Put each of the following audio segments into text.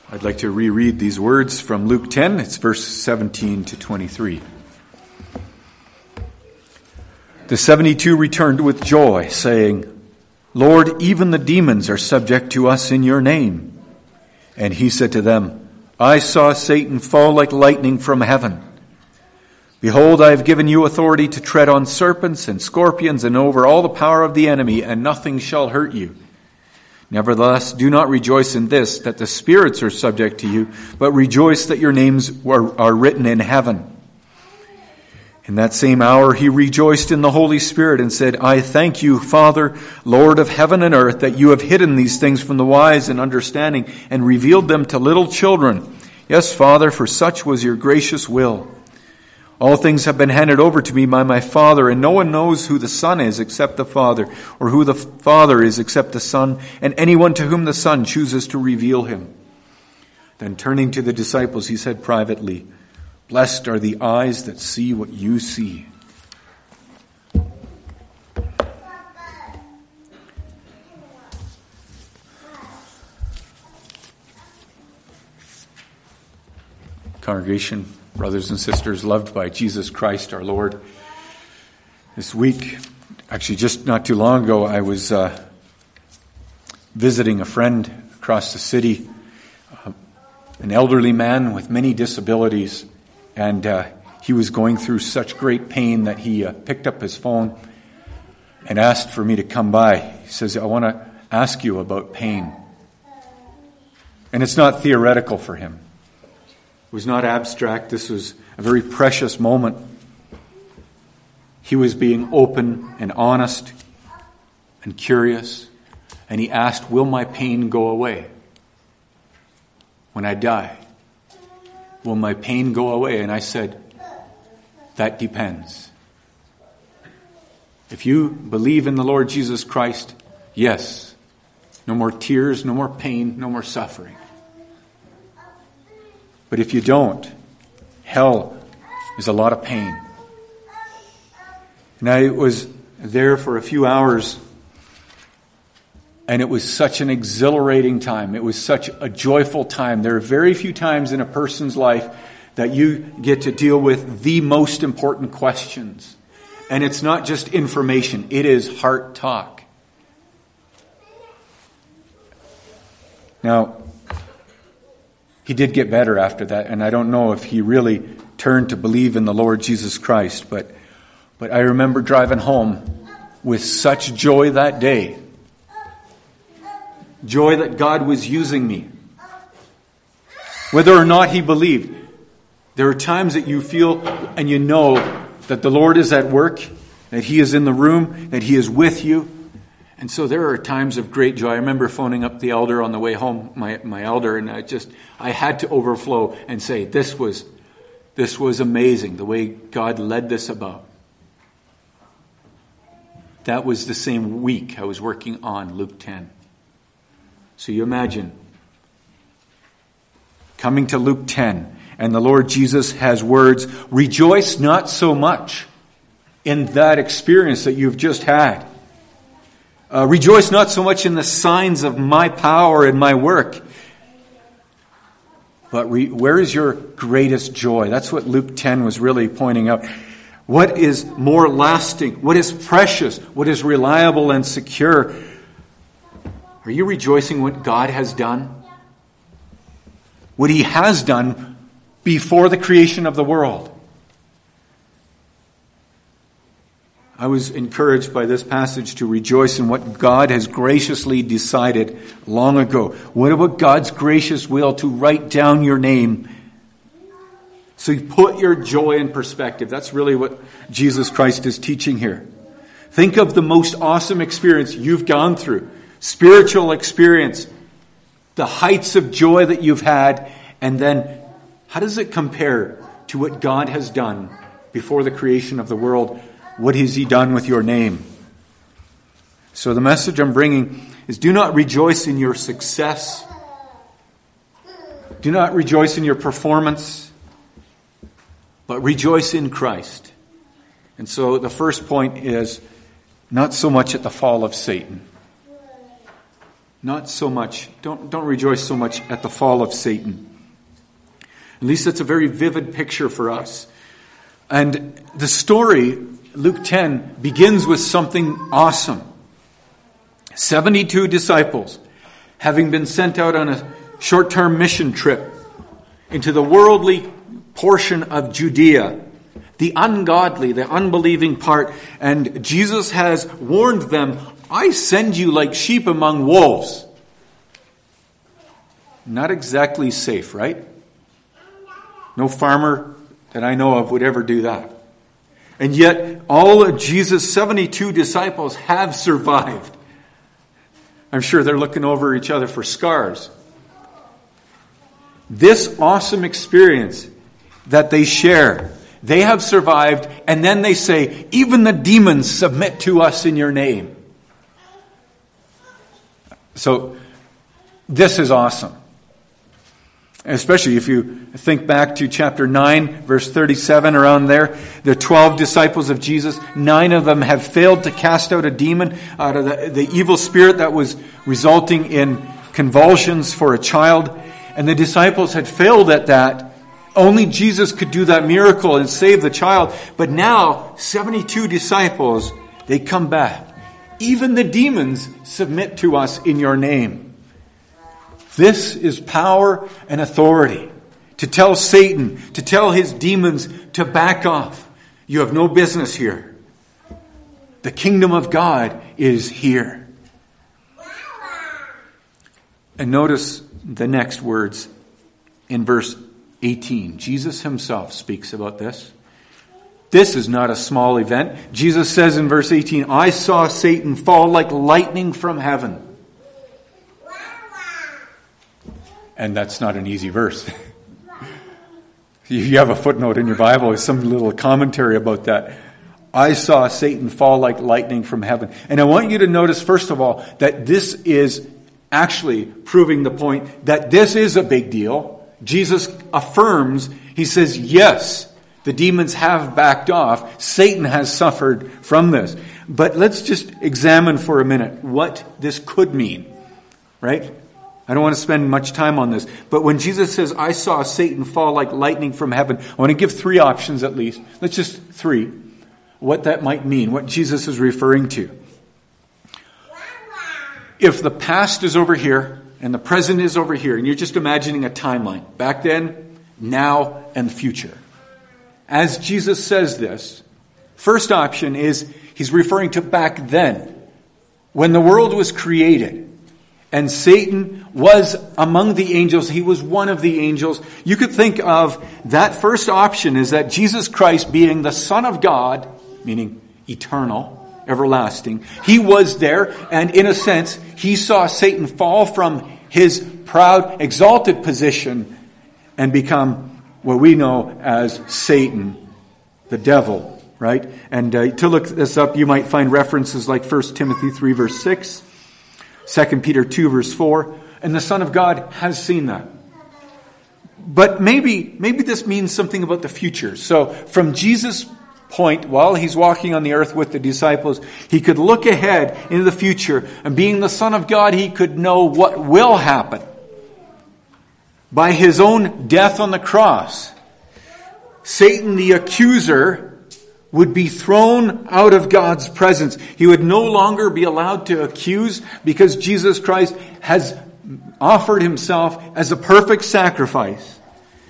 I'd like to reread these words from Luke 10. It's verse 17 to 23. The 72 returned with joy, saying, "Lord, even the demons are subject to us in your name." And he said to them, "I saw Satan fall like lightning from heaven. Behold, I have given you authority to tread on serpents and scorpions and over all the power of the enemy, and nothing shall hurt you. Nevertheless, do not rejoice in this, that the spirits are subject to you, but rejoice that your names are written in heaven." In that same hour he rejoiced in the Holy Spirit and said, "I thank you, Father, Lord of heaven and earth, that you have hidden these things from the wise and understanding and revealed them to little children. Yes, Father, for such was your gracious will. All things have been handed over to me by my Father, and no one knows who the Son is except the Father, or who the Father is except the Son, and anyone to whom the Son chooses to reveal him." Then turning to the disciples, he said privately, "Blessed are the eyes that see what you see." Congregation, brothers and sisters, loved by Jesus Christ our Lord. This week, actually just not too long ago, I was visiting a friend across the city, an elderly man with many disabilities, and he was going through such great pain that he picked up his phone and asked for me to come by. He says, "I want to ask you about pain." And it's not theoretical for him. It was not abstract. This was a very precious moment. He was being open and honest and curious, and he asked, "Will my pain go away when I die? Will my pain go away?" And I said, "That depends. If you believe in the Lord Jesus Christ, yes, no more tears, no more pain, no more suffering. But if you don't, hell is a lot of pain." And I was there for a few hours, and it was such an exhilarating time. It was such a joyful time. There are very few times in a person's life that you get to deal with the most important questions. And it's not just information, it is heart talk. Now, he did get better after that, and I don't know if he really turned to believe in the Lord Jesus Christ, but I remember driving home with such joy that day. Joy that God was using me. Whether or not he believed, there are times that you feel and you know that the Lord is at work, that he is in the room, that he is with you. And so there are times of great joy. I remember phoning up the elder on the way home, my elder, and I had to overflow and say, this was amazing, the way God led this about. That was the same week I was working on Luke 10. So you imagine coming to Luke 10, and the Lord Jesus has words, "Rejoice not so much in that experience that you've just had. Rejoice not so much in the signs of my power and my work. But where is your greatest joy?" That's what Luke 10 was really pointing out. What is more lasting? What is precious? What is reliable and secure? Are you rejoicing what God has done? What he has done before the creation of the world. I was encouraged by this passage to rejoice in what God has graciously decided long ago. What about God's gracious will to write down your name? So you put your joy in perspective. That's really what Jesus Christ is teaching here. Think of the most awesome experience you've gone through. Spiritual experience. The heights of joy that you've had. And then how does it compare to what God has done before the creation of the world? What has he done with your name? So the message I'm bringing is, do not rejoice in your success. Do not rejoice in your performance, but rejoice in Christ. And so the first point is not so much at the fall of Satan. Not so much. Don't rejoice so much at the fall of Satan. At least it's a very vivid picture for us. And the story, Luke 10, begins with something awesome. 72 disciples, having been sent out on a short-term mission trip into the worldly portion of Judea, the ungodly, the unbelieving part, and Jesus has warned them, I send you like sheep among wolves. Not exactly safe, right? No farmer that I know of would ever do that. And yet, all of Jesus' 72 disciples have survived. I'm sure they're looking over each other for scars. This awesome experience that they share, they have survived, and then they say, even the demons submit to us in your name. So, this is awesome. Especially if you think back to chapter 9, verse 37, around there. The 12 disciples of Jesus, 9 of them have failed to cast out a demon out of the evil spirit that was resulting in convulsions for a child. And the disciples had failed at that. Only Jesus could do that miracle and save the child. But now, 72 disciples, they come back. Even the demons submit to us in your name. This is power and authority. To tell Satan, to tell his demons to back off. You have no business here. The kingdom of God is here. And notice the next words in verse 18. Jesus himself speaks about this. This is not a small event. Jesus says in verse 18, I saw Satan fall like lightning from heaven. And that's not an easy verse. You have a footnote in your Bible, some little commentary about that. I saw Satan fall like lightning from heaven. And I want you to notice, first of all, that this is actually proving the point that this is a big deal. Jesus affirms, he says, yes, the demons have backed off. Satan has suffered from this. But let's just examine for a minute what this could mean, right? I don't want to spend much time on this. But when Jesus says, I saw Satan fall like lightning from heaven, I want to give 3 options at least. Let's just 3. What that might mean, what Jesus is referring to. If the past is over here and the present is over here, and you're just imagining a timeline, back then, now, and future. As Jesus says this, first option is he's referring to back then, when the world was created. And Satan was among the angels. He was one of the angels. You could think of that first option is that Jesus Christ being the Son of God, meaning eternal, everlasting. He was there, and in a sense, he saw Satan fall from his proud, exalted position and become what we know as Satan, the devil, right? And to look this up, you might find references like 1 Timothy 3, verse 6. 2 Peter 2, verse 4, and the Son of God has seen that. But maybe this means something about the future. So from Jesus' point, while he's walking on the earth with the disciples, he could look ahead into the future, and being the Son of God, he could know what will happen. By his own death on the cross, Satan, the accuser, would be thrown out of God's presence. He would no longer be allowed to accuse because Jesus Christ has offered himself as a perfect sacrifice.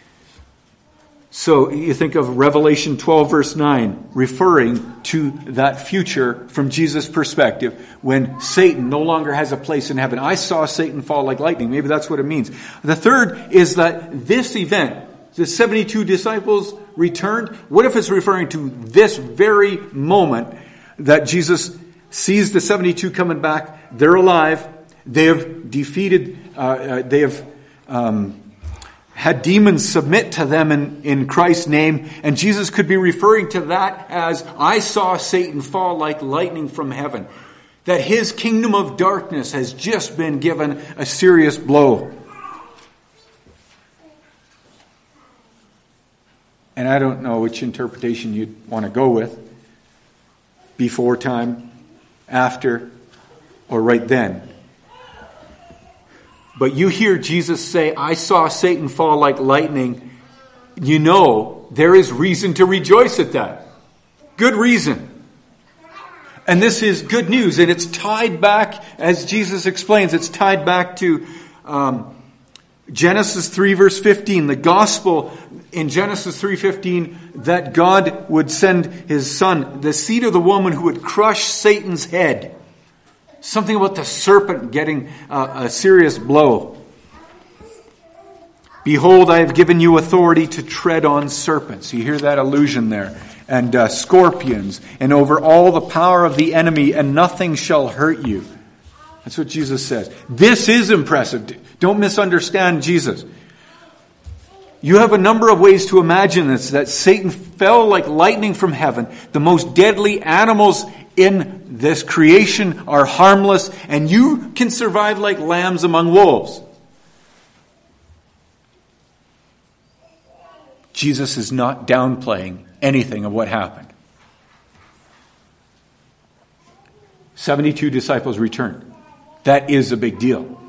So you think of Revelation 12 verse 9 referring to that future from Jesus' perspective when Satan no longer has a place in heaven. I saw Satan fall like lightning. Maybe that's what it means. The third is that this event, the 72 disciples returned. What if it's referring to this very moment that Jesus sees the 72 coming back? They're alive. They have defeated, they have had demons submit to them in Christ's name. And Jesus could be referring to that as, I saw Satan fall like lightning from heaven. That his kingdom of darkness has just been given a serious blow. And I don't know which interpretation you'd want to go with. Before time, after, or right then. but you hear Jesus say, I saw Satan fall like lightning, you know there is reason to rejoice at that. Good reason. And this is good news, and it's tied back, as Jesus explains, it's tied back to Genesis 3 verse 15. The gospel in Genesis 3:15 that God would send his son, the seed of the woman who would crush Satan's head. Something about the serpent getting a serious blow. Behold, I have given you authority to tread on serpents. You hear that allusion there. And scorpions, and over all the power of the enemy, and nothing shall hurt you. That's what Jesus says. This is impressive. Don't misunderstand Jesus. You have a number of ways to imagine this, that Satan fell like lightning from heaven. The most deadly animals in this creation are harmless, and you can survive like lambs among wolves. Jesus is not downplaying anything of what happened. 72 disciples returned. That is a big deal.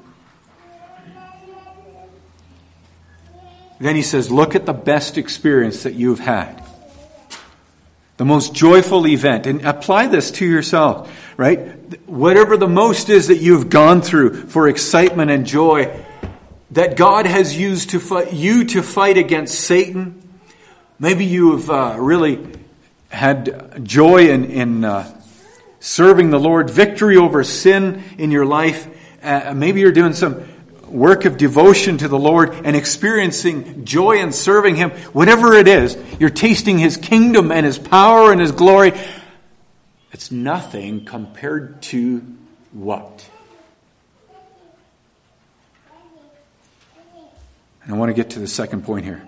Then he says, look at the best experience that you've had. The most joyful event. And apply this to yourself, right? Whatever the most is that you've gone through for excitement and joy, that God has used to fight against Satan. Maybe you've really had joy in serving the Lord, victory over sin in your life. Maybe you're doing some work of devotion to the Lord and experiencing joy in serving Him. Whatever it is, you're tasting His kingdom and His power and His glory. It's nothing compared to what? And I want to get to the second point here.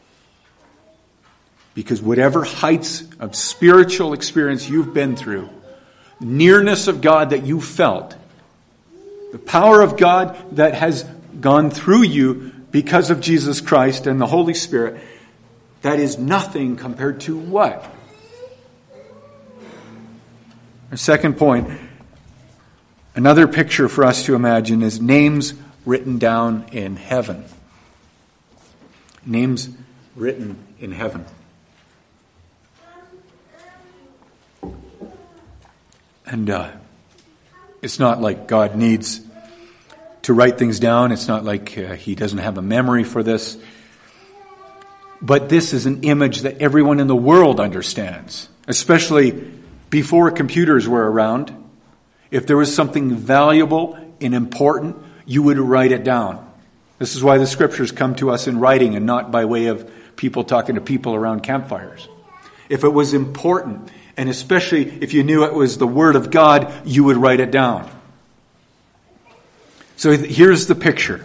Because whatever heights of spiritual experience you've been through, nearness of God that you felt, the power of God that has gone through you because of Jesus Christ and the Holy Spirit, that is nothing compared to what? Our second point, another picture for us to imagine is names written down in heaven. Names written in heaven. And it's not like God needs to write things down. It's not like He doesn't have a memory for this. But this is an image that everyone in the world understands, especially before computers were around. If there was something valuable and important, you would write it down. This is why the Scriptures come to us in writing and not by way of people talking to people around campfires. If it was important, and especially if you knew it was the Word of God, you would write it down. So here's the picture.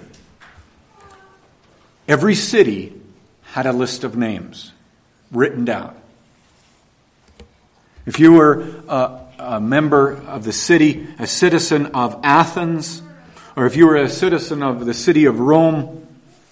Every city had a list of names written down. If you were a member of the city, a citizen of Athens, or if you were a citizen of the city of Rome,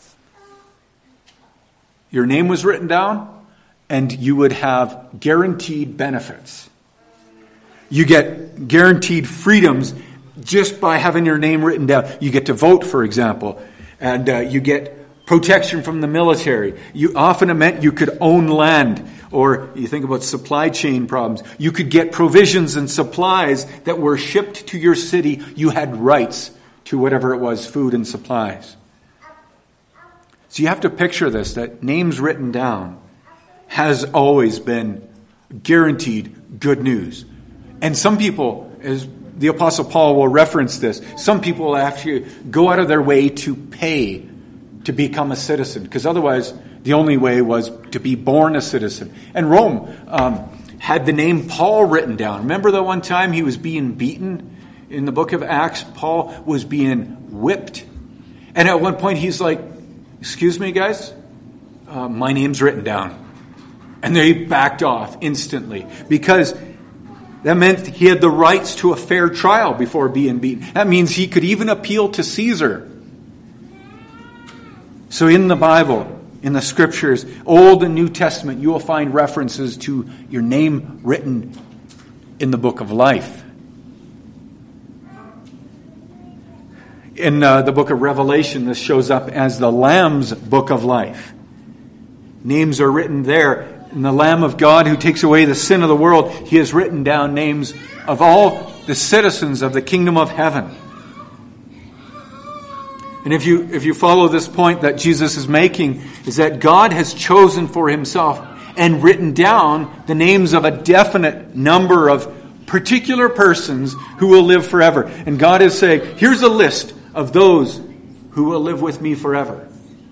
your name was written down, and you would have guaranteed benefits. You get guaranteed freedoms just by having your name written down. You get to vote, for example, and you get protection from the military. Often it meant you could own land, or you think about supply chain problems. You could get provisions and supplies that were shipped to your city. You had rights to whatever it was, food and supplies. So you have to picture this, that names written down has always been guaranteed good news. And some people, as the Apostle Paul will reference this, some people will actually go out of their way to pay to become a citizen, because otherwise the only way was to be born a citizen. And Rome had the name Paul written down. Remember the one time he was being beaten? In the book of Acts, Paul was being whipped. And at one point he's like, excuse me guys, my name's written down. And they backed off instantly, because that meant he had the rights to a fair trial before being beaten. That means he could even appeal to Caesar. So in the Bible, in the Scriptures, Old and New Testament, you will find references to your name written in the book of life. In the book of Revelation, this shows up as the Lamb's book of life. Names are written there. And the Lamb of God who takes away the sin of the world, he has written down names of all the citizens of the kingdom of heaven. And if you follow this point that Jesus is making, is that God has chosen for himself and written down the names of a definite number of particular persons who will live forever. And God is saying, here's a list of those who will live with me forever.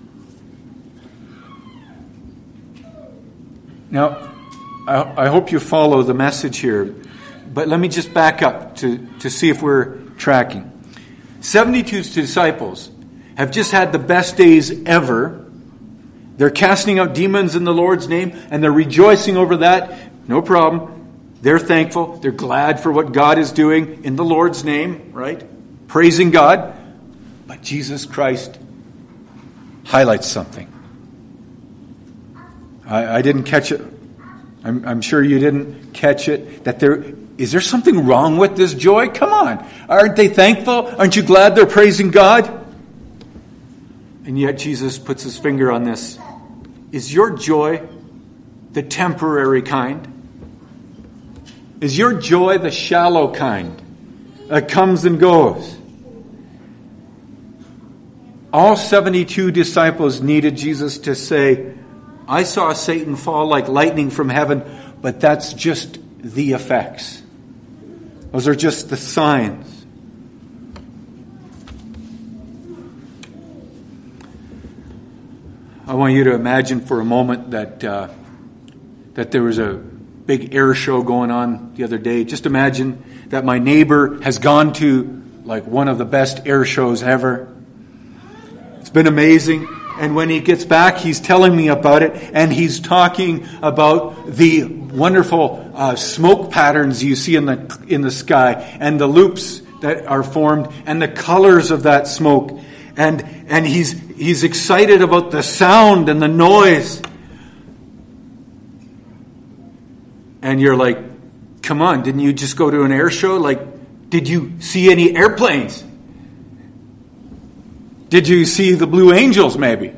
Now, I hope you follow the message here, but let me just back up to see if we're tracking. 72 disciples have just had the best days ever. They're casting out demons in the Lord's name, and they're rejoicing over that. No problem. They're thankful. They're glad for what God is doing in the Lord's name, right? Praising God. But Jesus Christ highlights something. I didn't catch it. I'm sure you didn't catch it. Is there something wrong with this joy? Come on. Aren't they thankful? Aren't you glad they're praising God? And yet Jesus puts his finger on this. Is your joy the temporary kind? Is your joy the shallow kind that comes and goes? All 72 disciples needed Jesus to say, I saw Satan fall like lightning from heaven, but that's just the effects. Those are just the signs. I want you to imagine for a moment that there was a big air show going on the other day. Just imagine that my neighbor has gone to like one of the best air shows ever. It's been amazing. And when he gets back, he's telling me about it, and he's talking about the wonderful smoke patterns you see in the sky, and the loops that are formed, and the colors of that smoke, and he's excited about the sound and the noise. And you're like, come on, didn't you just go to an air show? Like, did you see any airplanes? Did you see the Blue Angels, maybe?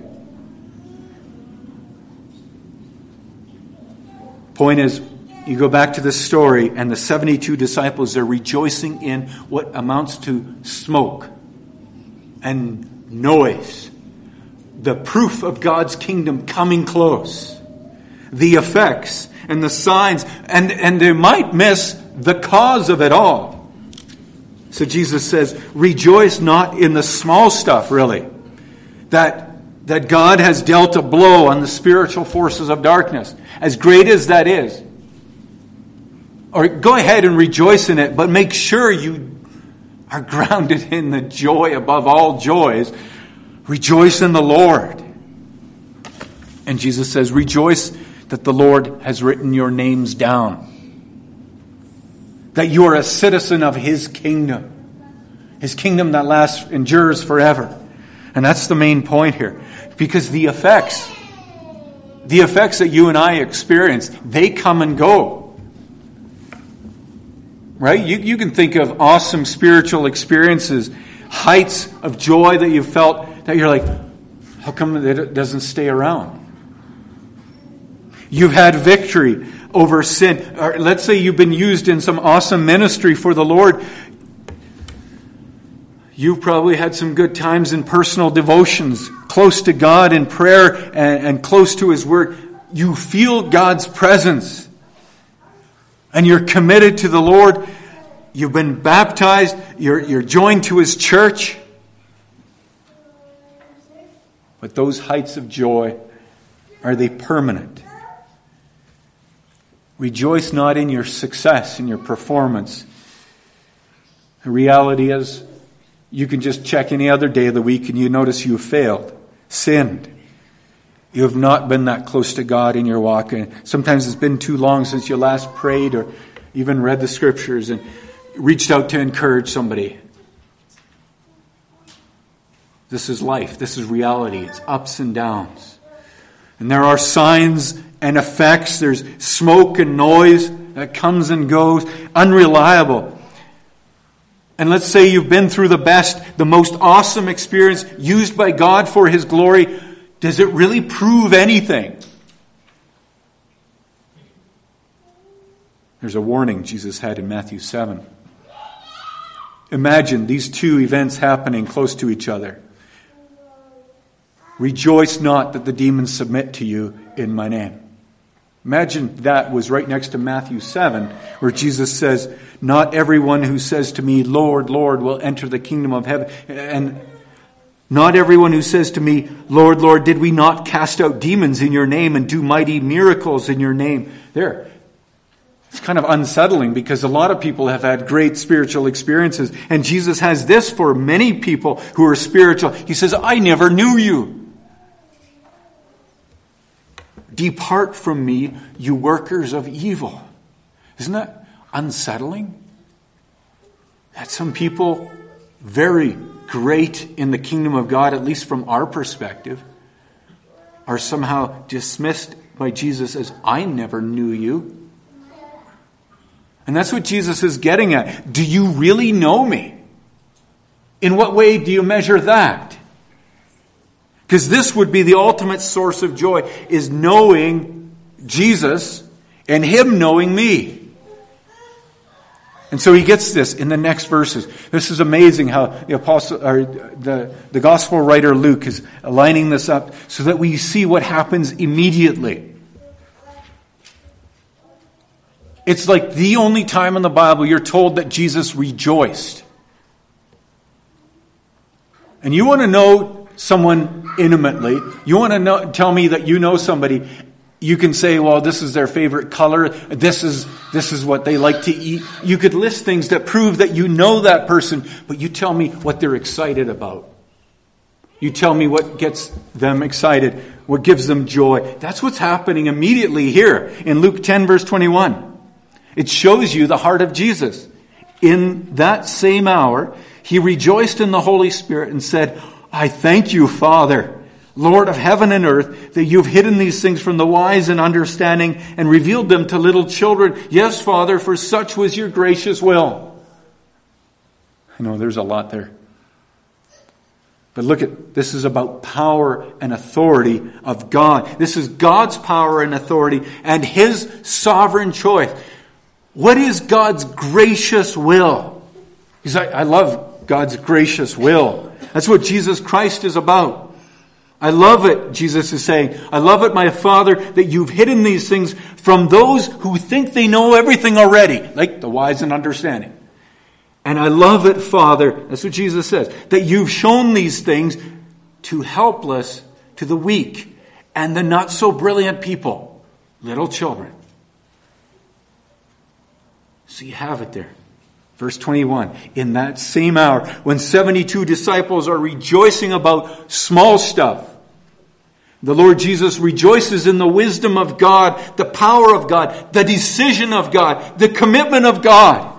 Point is, you go back to this story, and the 72 disciples are rejoicing in what amounts to smoke and noise. The proof of God's kingdom coming close. The effects and the signs, and they might miss the cause of it all. So Jesus says, rejoice not in the small stuff, really. That God has dealt a blow on the spiritual forces of darkness, as great as that is. Or go ahead and rejoice in it, but make sure you are grounded in the joy above all joys. Rejoice in the Lord. And Jesus says, rejoice that the Lord has written your names down. That you are a citizen of His kingdom. His kingdom that endures forever. And that's the main point here. Because the effects that you and I experience, they come and go. Right? You can think of awesome spiritual experiences, heights of joy that you felt, that you're like, how come it doesn't stay around? You've had victory over sin. Or let's say you've been used in some awesome ministry for the Lord. You've probably had some good times in personal devotions, close to God in prayer and close to His Word. You feel God's presence. And you're committed to the Lord. You've been baptized. You're joined to His church. But those heights of joy, are they permanent? Rejoice not in your success, in your performance. The reality is, you can just check any other day of the week and you notice you failed, sinned. You have not been that close to God in your walk. And sometimes it's been too long since you last prayed or even read the Scriptures and reached out to encourage somebody. This is life. This is reality. It's ups and downs. And there are signs and effects. There's smoke and noise that comes and goes. Unreliable. And let's say you've been through the best, the most awesome experience used by God for His glory. Does it really prove anything? There's a warning Jesus had in Matthew 7. Imagine these two events happening close to each other. Rejoice not that the demons submit to you in my name. Imagine that was right next to Matthew 7, where Jesus says, not everyone who says to me, Lord, Lord, will enter the kingdom of heaven. And not everyone who says to me, Lord, Lord, did we not cast out demons in your name and do mighty miracles in your name? There. It's kind of unsettling because a lot of people have had great spiritual experiences. And Jesus has this for many people who are spiritual. He says, I never knew you. Depart from me, you workers of evil. Isn't that unsettling? That some people, very great in the kingdom of God, at least from our perspective, are somehow dismissed by Jesus as, I never knew you. And that's what Jesus is getting at. Do you really know me? In what way do you measure that? Because this would be the ultimate source of joy, is knowing Jesus and Him knowing me. And so he gets this in the next verses. This is amazing how the apostle, or the gospel writer Luke is lining this up so that we see what happens immediately. It's like the only time in the Bible you're told that Jesus rejoiced. And you want to know someone intimately, you want to tell me that you know somebody, you can say, well, this is their favorite color, this is what they like to eat. You could list things that prove that you know that person, but you tell me what they're excited about. You tell me what gets them excited, what gives them joy. That's what's happening immediately here in Luke 10 verse 21. It shows you the heart of Jesus. In that same hour, he rejoiced in the Holy Spirit and said, I thank you, Father, Lord of heaven and earth, that you've hidden these things from the wise and understanding and revealed them to little children. Yes, Father, for such was your gracious will. I know there's a lot there. But look at, this is about power and authority of God. This is God's power and authority and His sovereign choice. What is God's gracious will? He's like, I love God's gracious will. That's what Jesus Christ is about. I love it, Jesus is saying. I love it, my Father, that you've hidden these things from those who think they know everything already, like the wise and understanding. And I love it, Father, that's what Jesus says, that you've shown these things to helpless, to the weak, and the not so brilliant people, little children. So you have it there. Verse 21, in that same hour, when 72 disciples are rejoicing about small stuff, the Lord Jesus rejoices in the wisdom of God, the power of God, the decision of God, the commitment of God.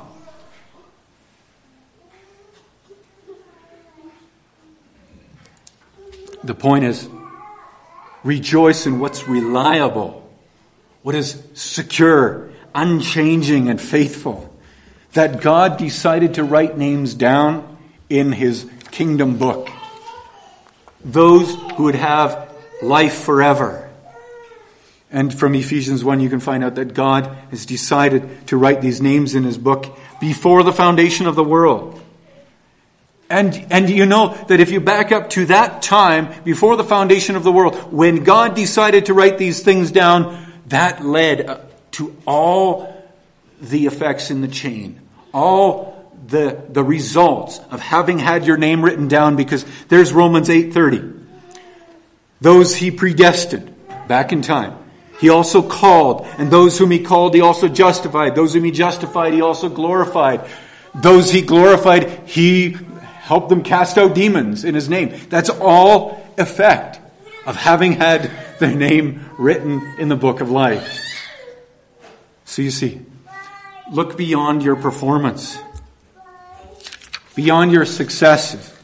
The point is, rejoice in what's reliable, what is secure, unchanging, and faithful. That God decided to write names down in His kingdom book. Those who would have life forever. And from Ephesians 1 you can find out that God has decided to write these names in His book before the foundation of the world. And you know that if you back up to that time, before the foundation of the world, when God decided to write these things down, that led to all the effects in the chain. All the results of having had your name written down, because there's Romans 8:30. Those He predestined back in time. He also called, and those whom He called He also justified. Those whom He justified He also glorified. Those He glorified He helped them cast out demons in His name. That's all effect of having had their name written in the book of life. So you see, look beyond your performance, beyond your successes.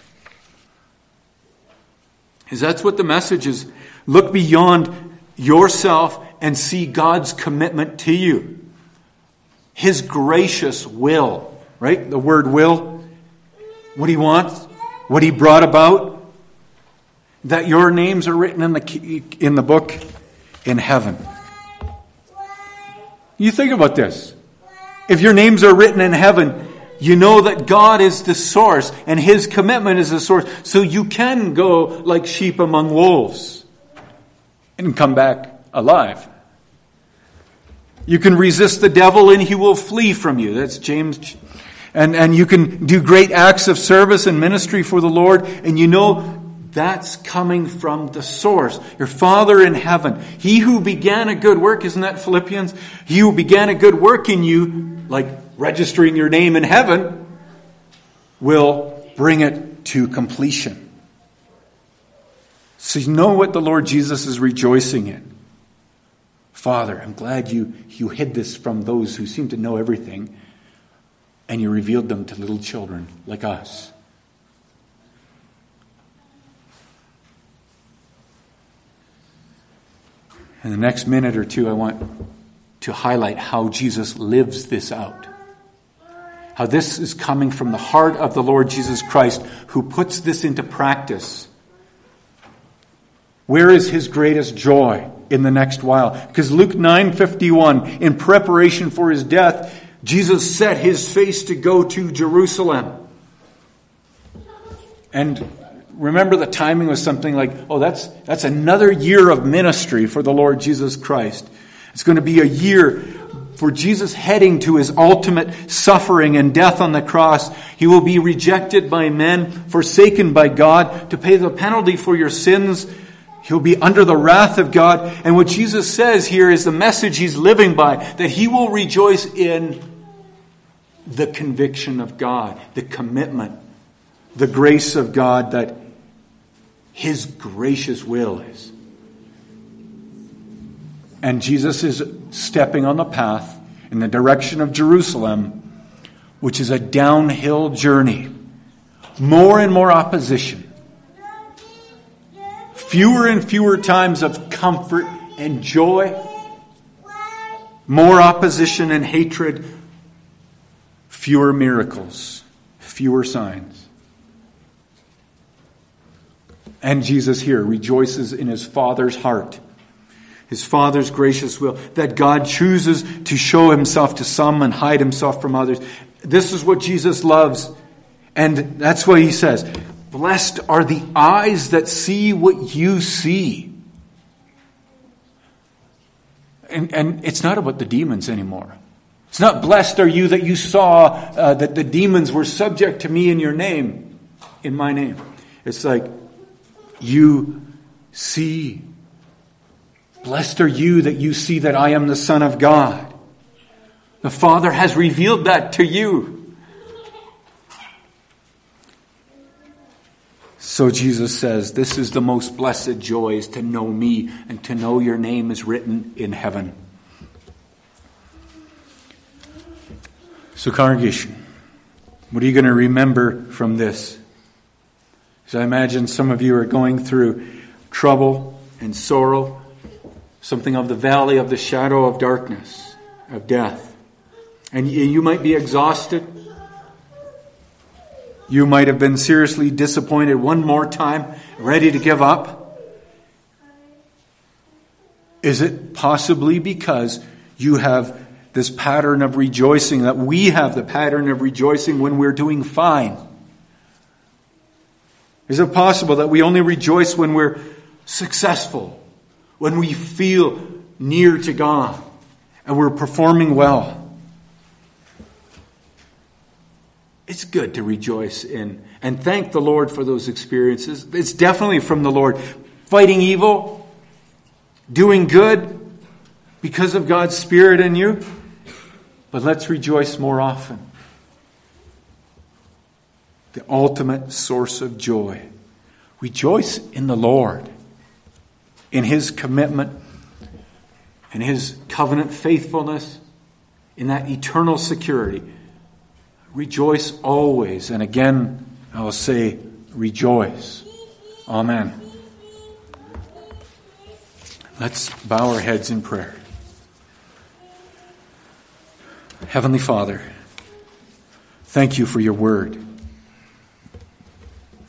Because that's what the message is. Look beyond yourself and see God's commitment to you. His gracious will, right? The word will what he wants, what he brought about? That your names are written in the book in heaven. You think about this. If your names are written in heaven, you know that God is the source and his commitment is the source. So you can go like sheep among wolves and come back alive. You can resist the devil and he will flee from you. That's James. And you can do great acts of service and ministry for the Lord. And you know that's coming from the source. Your Father in heaven. He who began a good work, isn't that Philippians? He who began a good work in you, like registering your name in heaven, will bring it to completion. So you know what the Lord Jesus is rejoicing in. Father, I'm glad you hid this from those who seem to know everything, and you revealed them to little children like us. In the next minute or two, I want to highlight how Jesus lives this out. How this is coming from the heart of the Lord Jesus Christ, who puts this into practice. Where is his greatest joy in the next while? Because Luke 9:51, in preparation for his death, Jesus set his face to go to Jerusalem. And remember, the timing was something like, that's another year of ministry for the Lord Jesus Christ. It's going to be a year for Jesus heading to his ultimate suffering and death on the cross. He will be rejected by men, forsaken by God to pay the penalty for your sins. He'll be under the wrath of God. And what Jesus says here is the message he's living by, that he will rejoice in the conviction of God, the commitment, the grace of God, that his gracious will is. And Jesus is stepping on the path in the direction of Jerusalem, which is a downhill journey. More and more opposition. Fewer and fewer times of comfort and joy. More opposition and hatred. Fewer miracles. Fewer signs. And Jesus here rejoices in his Father's heart. His Father's gracious will. That God chooses to show himself to some and hide himself from others. This is what Jesus loves. And that's why he says, blessed are the eyes that see what you see. And it's not about the demons anymore. It's not blessed are you that you saw that the demons were subject to me in your name, in my name. It's like, you see. Blessed are you that you see that I am the Son of God. The Father has revealed that to you. So Jesus says, this is the most blessed joy, is to know me and to know your name is written in heaven. So congregation, what are you going to remember from this? Because I imagine some of you are going through trouble and sorrow, something of the valley of the shadow of darkness, of death. And you might be exhausted. You might have been seriously disappointed one more time, ready to give up. Is it possibly because you have this pattern of rejoicing, that we have the pattern of rejoicing when we're doing fine? Is it possible that we only rejoice when we're successful, when we feel near to God and we're performing well? It's good to rejoice in and thank the Lord for those experiences. It's definitely from the Lord. Fighting evil, doing good because of God's Spirit in you. But let's rejoice more often. The ultimate source of joy. Rejoice in the Lord, in his commitment, in his covenant faithfulness, in that eternal security. Rejoice always. And again, I will say, rejoice. Amen. Let's bow our heads in prayer. Heavenly Father, thank you for your word.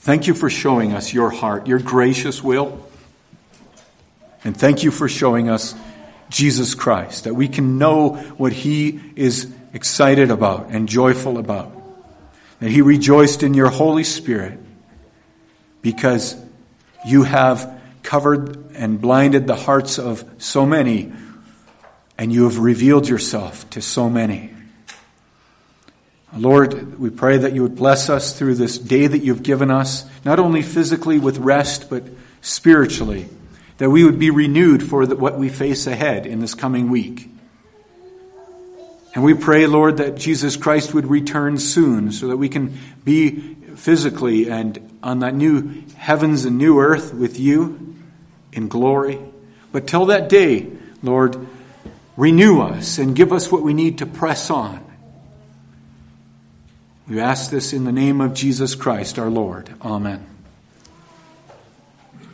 Thank you for showing us your heart, your gracious will. And thank you for showing us Jesus Christ, that we can know what he is excited about and joyful about. That he rejoiced in your Holy Spirit because you have covered and blinded the hearts of so many, and you have revealed yourself to so many. Lord, we pray that you would bless us through this day that you've given us, not only physically with rest, but spiritually, that we would be renewed for what we face ahead in this coming week. And we pray, Lord, that Jesus Christ would return soon so that we can be physically and on that new heavens and new earth with you in glory. But till that day, Lord, renew us and give us what we need to press on. We ask this in the name of Jesus Christ, our Lord. Amen.